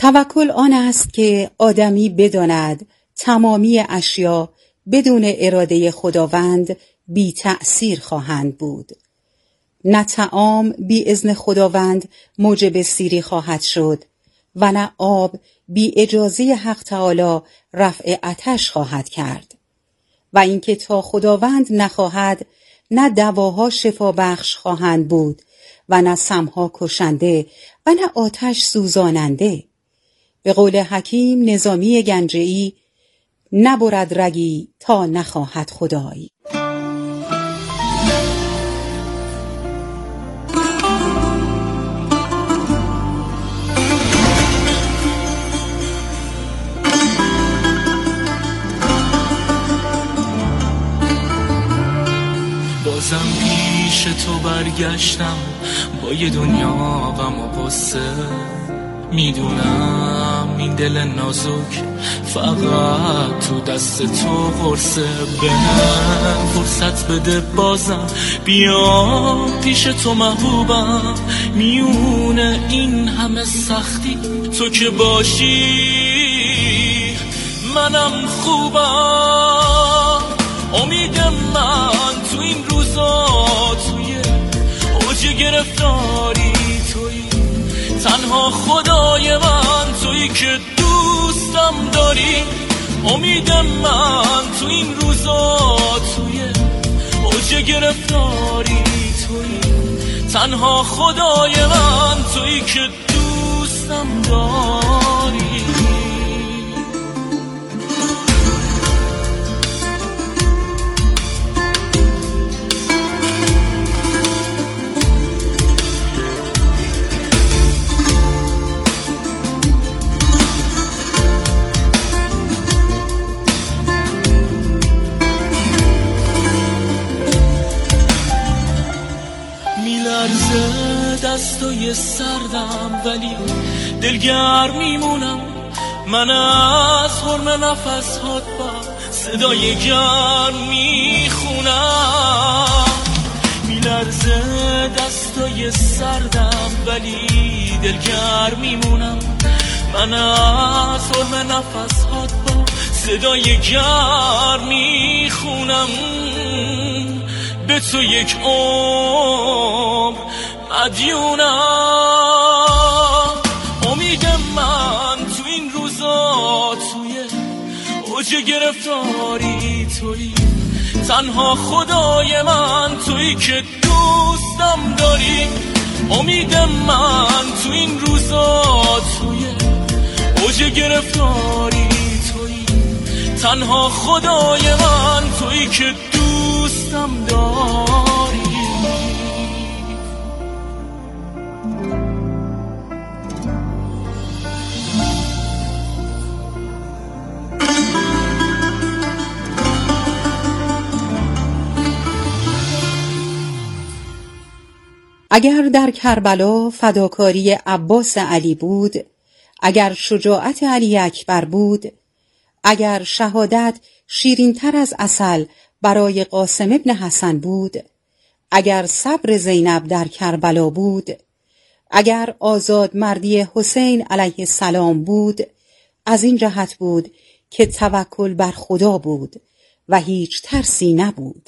توکل آن است که آدمی بداند تمامی اشیا بدون اراده خداوند بی تأثیر خواهند بود. نه طعام بی اذن خداوند موجب سیری خواهد شد و نه آب بی اجازه حق تعالی رفع عطش خواهد کرد. و اینکه تا خداوند نخواهد نه دواها شفا بخش خواهند بود و نه سمها کشنده و نه آتش سوزاننده. به قول حکیم نظامی گنجه‌ای: نبرد رگی تا نخواهد خدای. بازم پیش تو برگشتم با یه دنیا غم و غصه. میدونم این دل نازک فقط تو دست تو قرصه. به من فرصت بده بازم بیا پیش تو محبوبم. میونه این همه سختی تو که باشی منم خوبم. امید من تو این روزا توی اوج گرفتاری توی تنها خدای من تویی که دوستم داری. امید من تو این روزا توی اوج گرفتاری توی تنها خدای من تویی که دوستم داری. دستای سردم ولی دلگرم میمونم. من از حرم نفس هات با صدای گرم میخونم. میلرزه دستای سردم ولی دلگرم میمونم. من از حرم نفس هات با صدای گرم میخونم. به تو یک عمر مدیونم. امید من تو این روزا توی اوج گرفتاری توی تنها خدای من توی که دوستم داری. امید من تو این روزا توی اوج گرفتاری توی تنها خدای من توی که دوستم داری. اگر در کربلا فداکاری عباس علی بود، اگر شجاعت علی اکبر بود، اگر شهادت شیرین‌تر از عسل برای قاسم ابن حسن بود، اگر صبر زینب در کربلا بود، اگر آزاد مردی حسین علیه السلام بود، از این جهت بود که توکل بر خدا بود و هیچ ترسی نبود.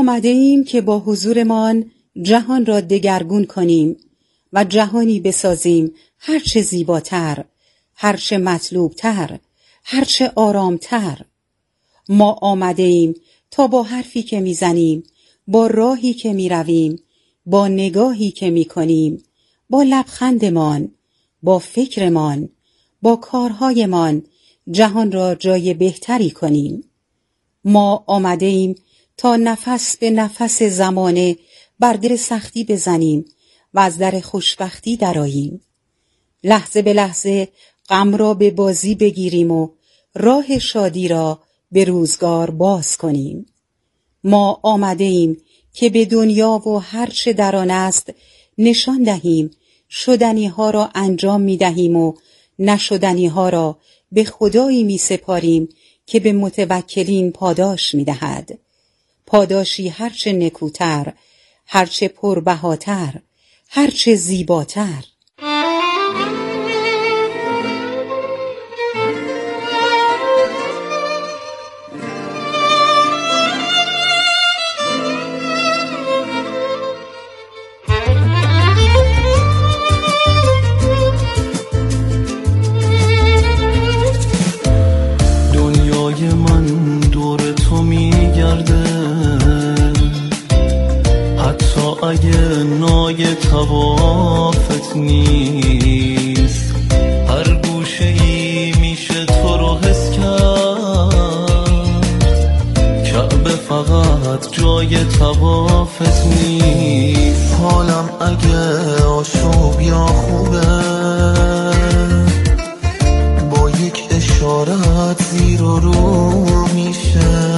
آمده ایم که با حضورمان جهان را دگرگون کنیم و جهانی بسازیم هرچه زیباتر، هرچه مطلوبتر، هرچه آرامتر. ما آمده ایم تا با حرفی که میزنیم، با راهی که میرویم، با نگاهی که میکنیم، با لبخندمان، با فکرمان، با کارهایمان جهان را جای بهتری کنیم. ما آمده ایم تا نفس به نفس زمانه بر دل سختی بزنیم و از در خوشبختی درآییم. لحظه به لحظه غم را به بازی بگیریم و راه شادی را به روزگار باز کنیم. ما آمده ایم که به دنیا و هر چه در آن است نشان دهیم شدنی ها را انجام می دهیم و نشدنی ها را به خدایی می سپاریم که به متوکلین پاداش می دهد. پاداشی هرچه نکوتر، هرچه پربهاتر، هرچه زیباتر. دنیای من دور تو میگرده، حتی اگه نای توافت نیست. هر گوشه ای میشه تو رو حس کرد، کعبه فقط جای توافت نیست. حالم اگه آشوب یا خوبه، با یک اشارت زیر و رو میشه.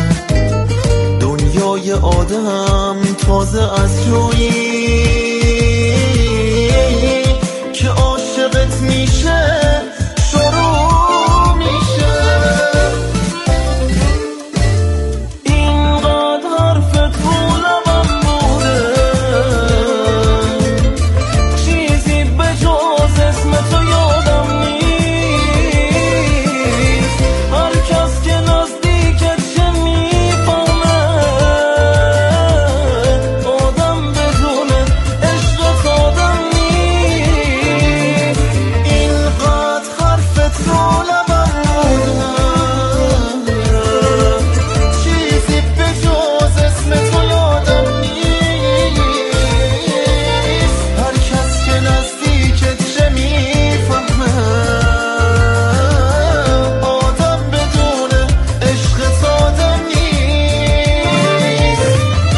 دنیای آدم تازه از جایی که عاشقت میشه شروع میشه. اینقدر حرفت رو لبم بوده، چیزی به جز اسم تو یادم نیست. هر کس که نزدیکت چه میفهمه، آدم بدون عشقت آدم نیست. اینقدر حرفت رو لبم بوده، چیزی به جز اسم تو یادم نیست. هر کس که نزدیکت چه میفهمه، آدم بدون عشقت آدم نیست.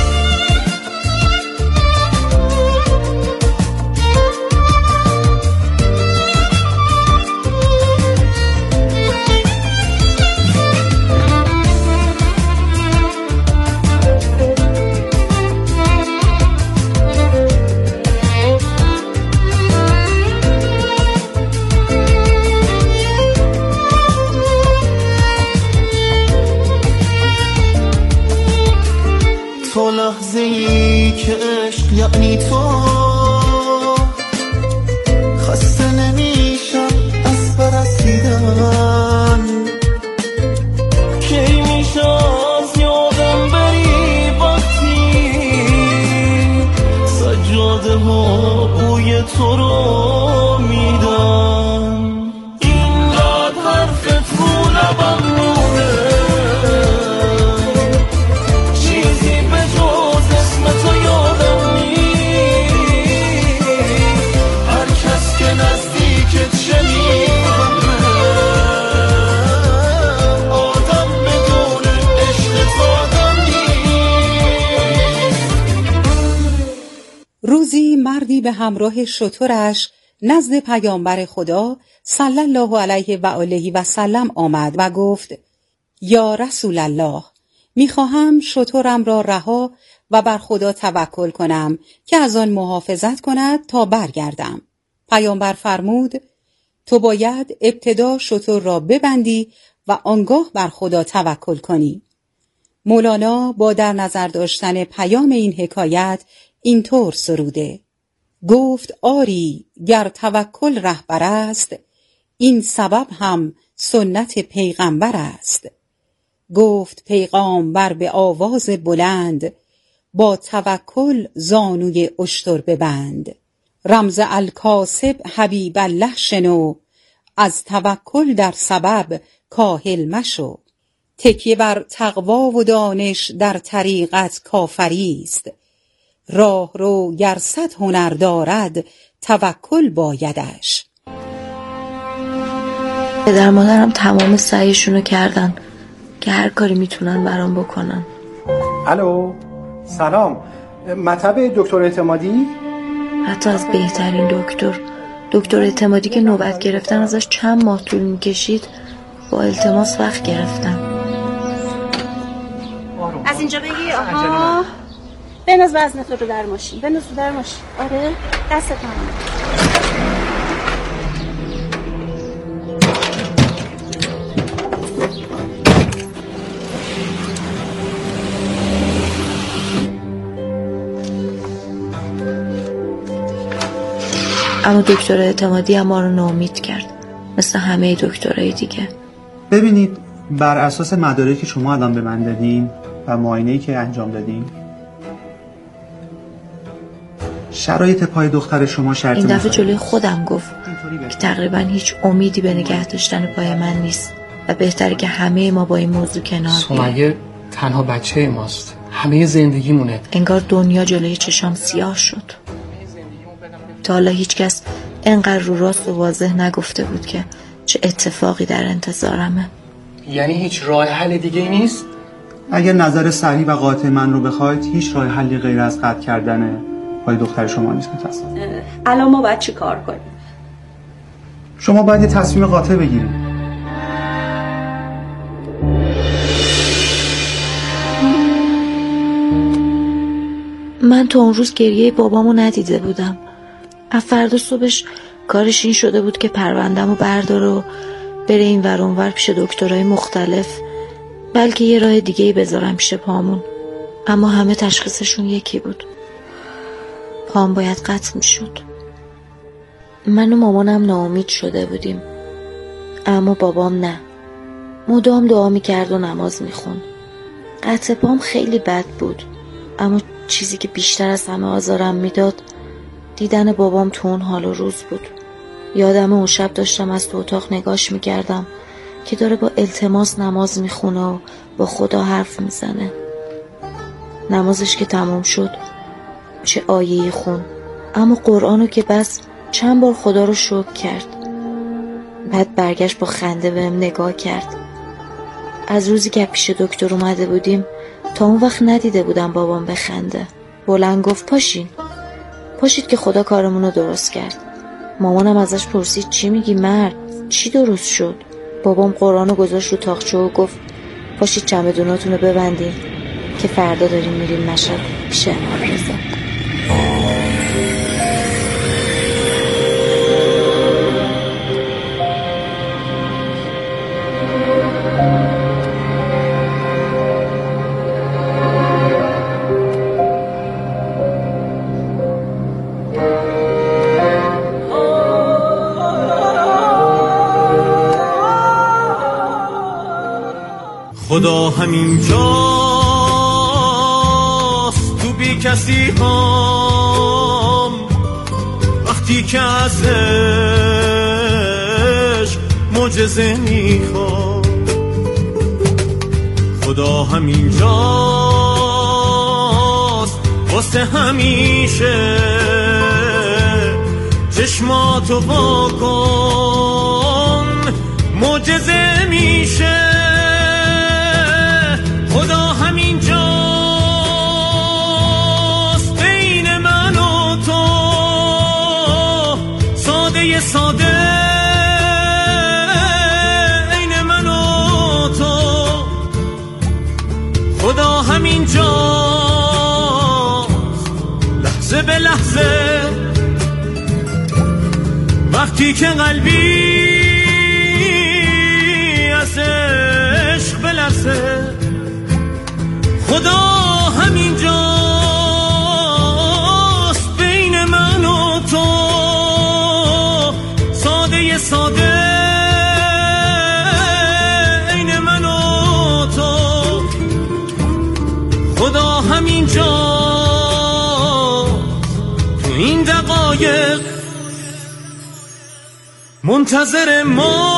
تو لحظه ای که عشق یعنی تو، خسته نمیشم از پرستیدن. کی میشه از یادم بری وقتی سجاده ها بوی تو رو میدن. اینقدر حرفت رو لبم مونه، چیزی به جز اسم تو یادم نیست. هر کس که نزدیکت چه میفهمه، آدم بدون عشقت آدم نیست. روزی مردی به همراه شترش نزد پیامبر خدا صلی الله علیه و آله و سلم آمد و گفت: یا رسول الله، میخواهم شترم را رها و بر خدا توکل کنم که از آن محافظت کند تا برگردم. پیامبر فرمود: تو باید ابتدا شتر را ببندی و آنگاه بر خدا توکل کنی. مولانا با در نظر داشتن پیام این حکایت اینطور سروده: گفت آری گر توکل رهبر است، این سبب هم سنت پیغمبر است. گفت پیغامبر به آواز بلند، با توکل زانوی اشتر ببند. رمز الکاسب حبیب الله شنو، از توکل در سبب کاهل مشو. تکیه بر تقوا و دانش در طریقت کافری است، راه رو گر 100 هنر دارد توکل بایدش. پدر مادرم تمام سعیشونو کردن که هر کاری میتونن برام بکنن. الو سلام، مطب دکتر اعتمادی؟ حتی از بهترین دکتر اعتمادی که نوبت گرفتن ازش چند ماه طول میکشید با التماس وقت گرفتن. از اینجا بگی آها بناز وزنت رو در ماشین، بناز رو در ماشین. آره دستت هم. اما دکتر اعتمادی ما رو ناامید کرد، مثل همه دکترای دیگه. ببینید، بر اساس مدارکی که شما الان به من دادین و معاینه‌ای که انجام دادین، شرایط پای دختر شما شرط این دفعه جلوی خودم گفت که تقریبا هیچ امیدی به نگه داشتن پای من نیست و بهتره که همه ما با این موضوع کنار بیاییم. سمیه تنها بچه ماست، همه زندگیمونه. انگار دنیا جلوی چشام سیاه شد. تا حالا هیچ کس انقدر رو راست و واضح نگفته بود که چه اتفاقی در انتظارمه. یعنی هیچ راه حل دیگه نیست؟ اگر نظر سریع و قاطع من رو بخواید، هیچ راه حلی غیر از قطع کردن پای دختر شما نیست. متاسفم. الان ما باید چی کار کنیم؟ شما باید یه تصمیم قاطع بگیرید. من تا اون روز گریه بابامو ندیده بودم. از فردا صبحش کارش این شده بود که پرونده‌مو برداره و بره این ور اون ور پیش دکترای مختلف، بلکه یه راه دیگه‌ای بذارم پیش پامون. اما همه تشخیصشون یکی بود. پام باید قطع میشد. من و مامانم ناامید شده بودیم، اما بابام نه. مدام دعا میکرد و نماز میخون. قطع پام خیلی بد بود، اما چیزی که بیشتر از همه آزارم میداد دیدن بابام تو اون حال و روز بود. یادم اون شب داشتم از تو اتاق نگاش میکردم که داره با التماس نماز میخونه و با خدا حرف میزنه. نمازش که تمام شد چه آیه‌ای خون، اما قرآنو که بس چند بار خدا رو شکر کرد. بعد برگشت با خنده بهم نگاه کرد. از روزی که پیش دکتر اومده بودیم تا اون وقت ندیده بودم بابام بخنده. بلند گفت پاشید که خدا کارمونو درست کرد. مامانم ازش پرسید چی میگی مرد؟ چی درست شد؟ بابام قرآنو گذاشت رو تاقچه و گفت پاشید چمدوناتونو ببندین که فردا داریم میریم مشهد پیش امام رضا. خدا همین جاست تو بی کسی هم، وقتی که از عشق معجزه میخواد. خدا همین جاست واسه همیشه، چشماتو وا کن معجزه میشه. خدا همین جاست بین من و تو، ساده ساده عین من و تو. خدا همین جاست لحظه به لحظه، وقتی که قلبی از عشق بلرزه. خدا همین جاست بین من و تو، ساده ساده عین من و تو. خدا همین جاست منتظر ما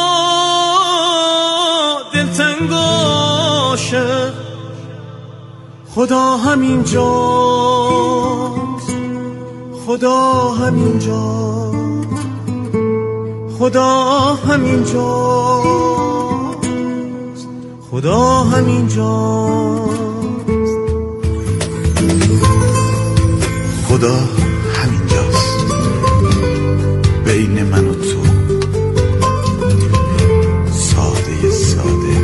دلتنگ عاشق، خدا همین جاست، خدا همین جاست، خدا همین جاست، خدا همین جاست، خدا همین جاست بین من و تو، ساده ساده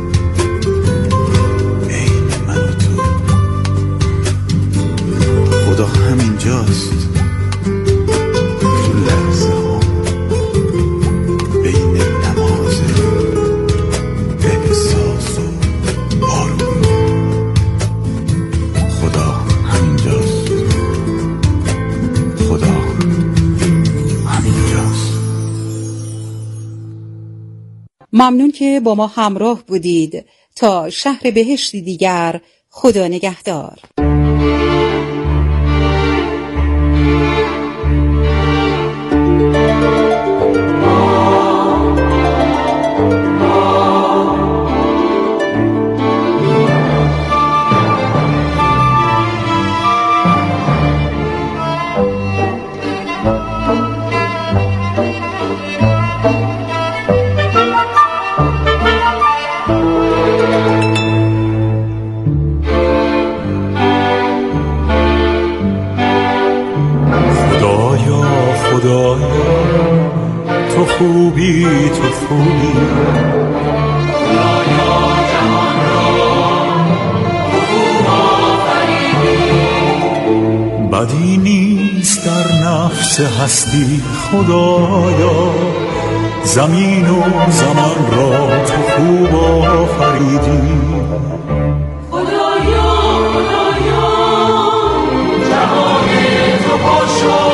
بین من و تو، خدا همین جاست تو لحظه ها بین نماز احساس و بارون، خدا همین جاست، خدا همین جاست. ممنون که با ما همراه بودید. تا شهر بهشتی دیگر، خدا نگهدار. تو خوبی، تو خوبی، خدایا جهان را خوب آفریدی، بدی نیست در نفس هستی خدایا، زمین و زمان را تو خوب آفریدی، خدایا خدایا جهان تو باشد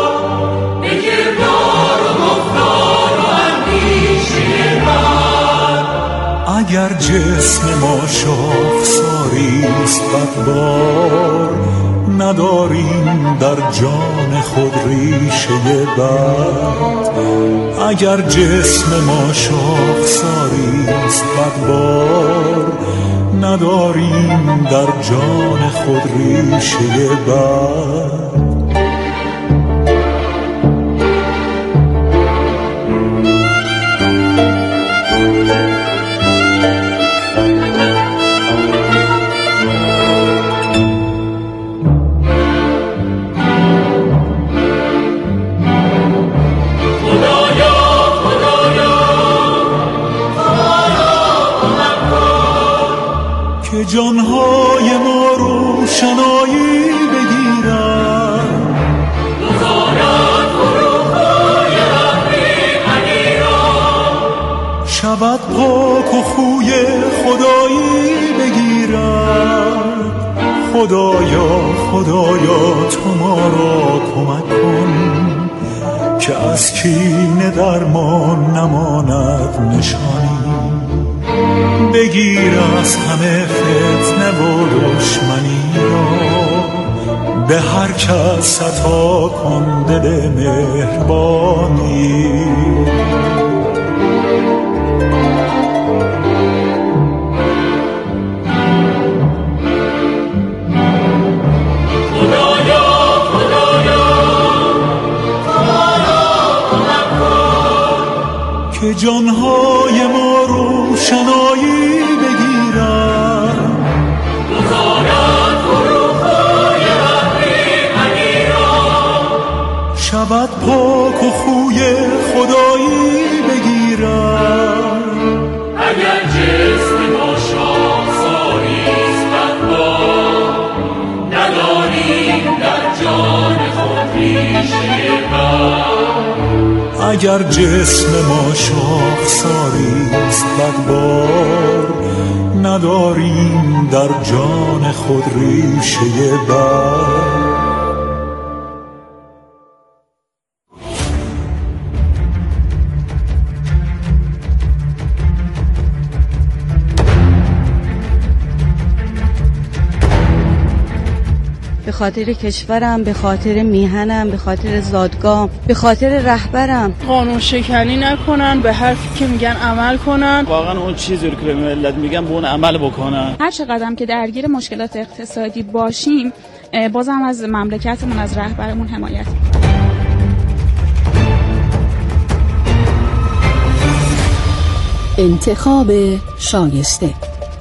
اگر جسم ما شاخساریست بدبار، نداریم در جان خود ریشه بد، اگر جسم ما شاخساریست بدبار، نداریم در جان خود ریشه بد. جانهای ما روشنایی بگیرن، بزارد فروغ‌های ابریشمی را، شود پاک و خوی خدایی بگیرد، خدایا خدایا تو ما را کمک کن که از کینه در ما نماند نشانی، بگیر از همه فتنه و دشمنی را، به هر کس عطا کن دل مهربانی، خدایا خدایا خدایا کمک کن که جانهای ما روشنایی شود پاک و خوی خدایی بگیرد، اگر جسم ما شاخساریست بدبار، نداریم در جان خود ریشه بد، اگر جسم ما شاخساریست بدبار، نداریم در جان خود ریشه بد. خاطر کشورم، به خاطر میهنم، به خاطر زادگام، به خاطر رهبرم. قانون شکنی نکنن، به حرفی که میگن عمل کنن. واقعا اون چیزی رو که به ملت میگن به اون عمل بکنن. هر چقدر که درگیر مشکلات اقتصادی باشیم، بازم از مملکتمون، از رهبرمون حمایت میکنیم. انتخاب شایسته.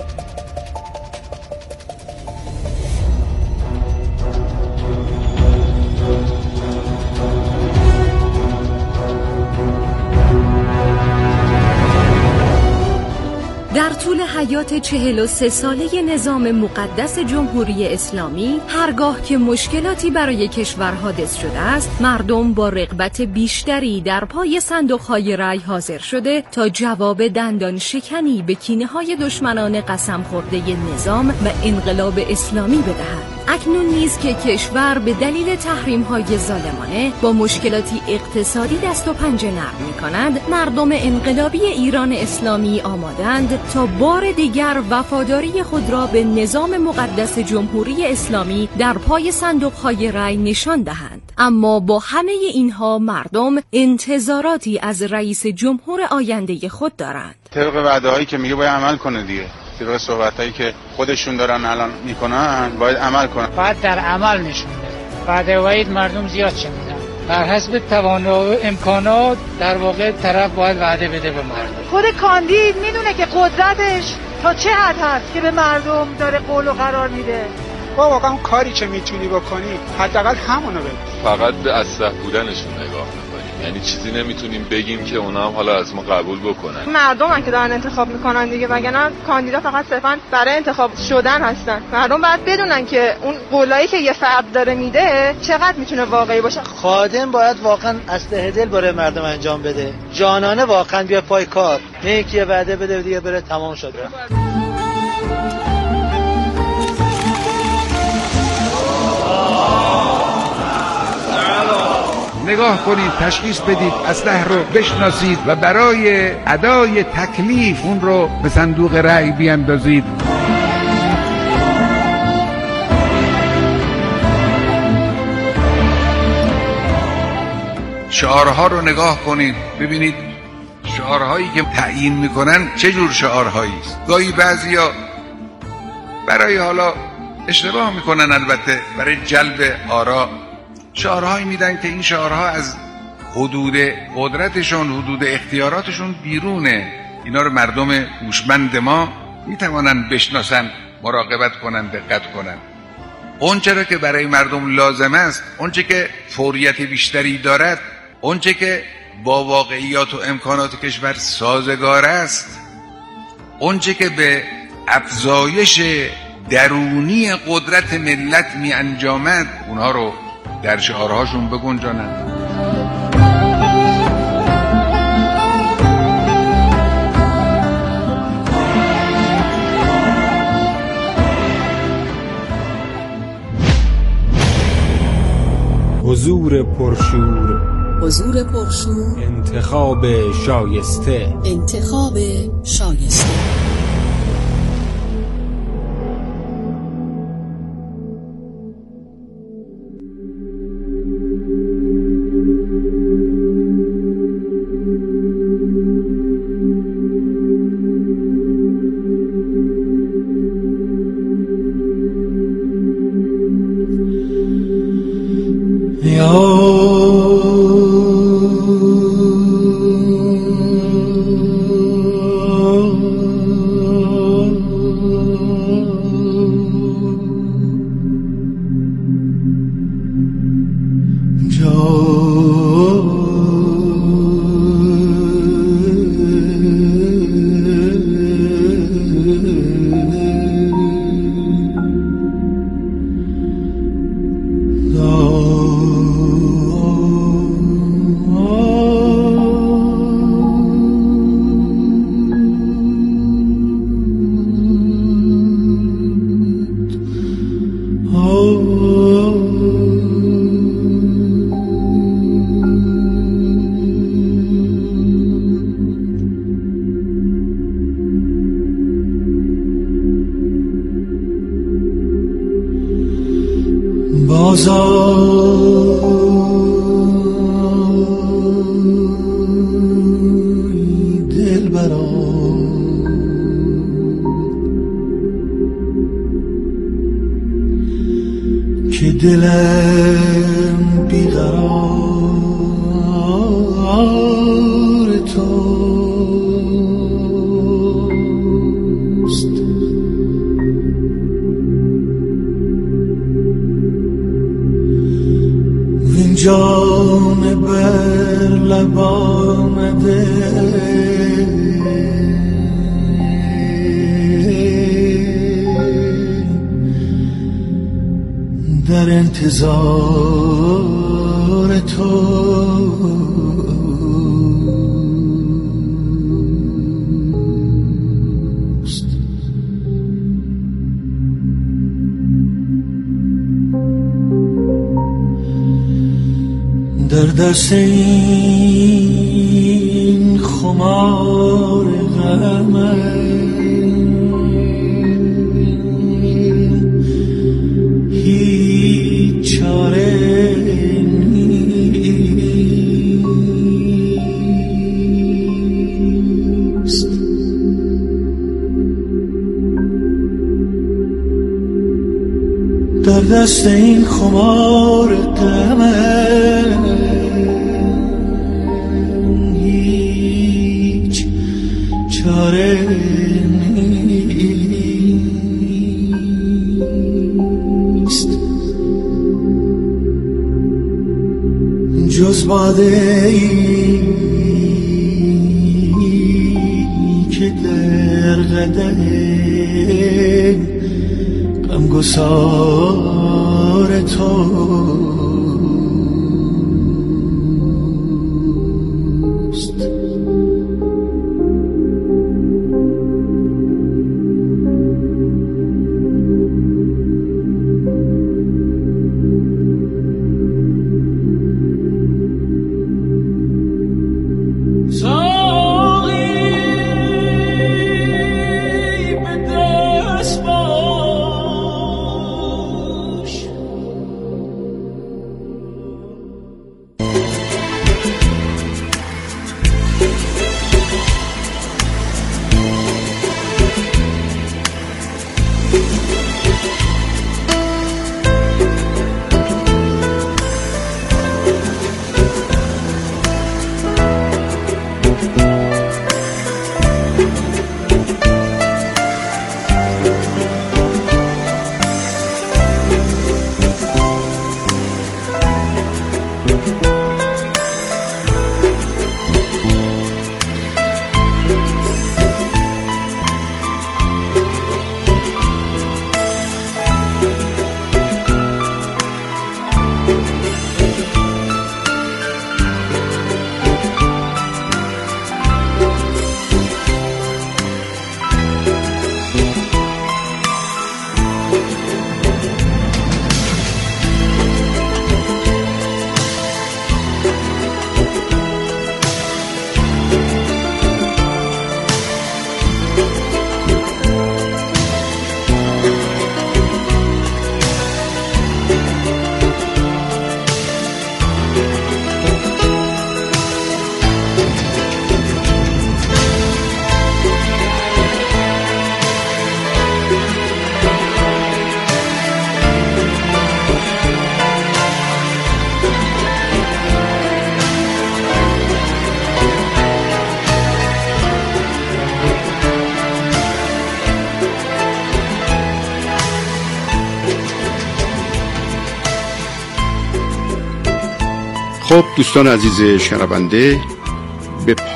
در طول حیات 43 ساله نظام مقدس جمهوری اسلامی، هرگاه که مشکلاتی برای کشور حادث شده است، مردم با رغبت بیشتری در پای صندوق‌های رای حاضر شده تا جواب دندان شکنی به کینه‌های دشمنان قسم خورده نظام و انقلاب اسلامی بدهد. اکنون نیز که کشور به دلیل تحریم‌های ظالمانه با مشکلاتی اقتصادی دست و پنجه نرم می‌کند، مردم انقلابی ایران اسلامی آمادند تا بار دیگر وفاداری خود را به نظام مقدس جمهوری اسلامی در پای صندوق‌های رای نشان دهند. اما با همه اینها مردم انتظاراتی از رئیس جمهور آینده خود دارند. طبق وعده‌هایی که میگه باید عمل کنه دیگه. طبق صحبتایی که خودشون دارن الان میکنن باید عمل کنن. باید در عمل نشون بده. وعده وعید مردم زیاد شنیدن. بر حسب توانایی و امکانات در واقع طرف باید وعده بده به مردم. خود کاندید میدونه که قدرتش تا چه حد هست که به مردم داره قول و قرار میده. با واقعا کاری که میتونی بکنی حداقل همونو بگو. فقط به اصلح بودنشون نگاه میکنیم، یعنی چیزی نمیتونیم بگیم که اونا هم حالا از ما قبول بکنن. مردم که دارن انتخاب میکنن دیگه، وگرنه کاندیدا فقط صرفا برای انتخاب شدن هستن. مردم باید بدونن که اون قولایی که یه فرد داره میده چقدر میتونه واقعی باشه. خادم باید واقعا از ته دل برای مردم انجام بده، جانانه واقعا بیا پای کار، نه اینکه یه وعده بده دیگه بره تمام شده. نگاه کنید، تشخیص بدید، اسلحه رو بشناسید و برای ادای تکلیف اون رو به صندوق رأی بیاندازید. شعارها رو نگاه کنید، ببینید شعارهایی که تعیین میکنن چه جور شعارهایی است. گاهی بعضیا برای حالا اشتباه میکنن، البته برای جلب آرا شعارهایی میدن که این شعارها از حدود قدرتشون، حدود اختیاراتشون بیرونه. اینا رو مردم هوشمند ما میتوانن بشناسن، مراقبت کنن، دقت کنن. اونچه را که برای مردم لازم است، اونچه که فوریت بیشتری دارد، اونچه که با واقعیات و امکانات کشور سازگار است، اونچه که به افزایش درونی قدرت ملت می انجامد، اونها رو در شعارهاشون بگنجانند. حضور پرشور، حضور پرشور، انتخاب شایسته، انتخاب شایسته. کجایی دلبران که دلم بیقرار توست. وین جان بر لب آمده در انتظار توست. در دست این خمار غمه هیچ چاره نیست. در دست این خمار غمه هیچ چاره نیست جز باده ای که در قدم غمگسار توست. خب دوستان عزیز شنونده، به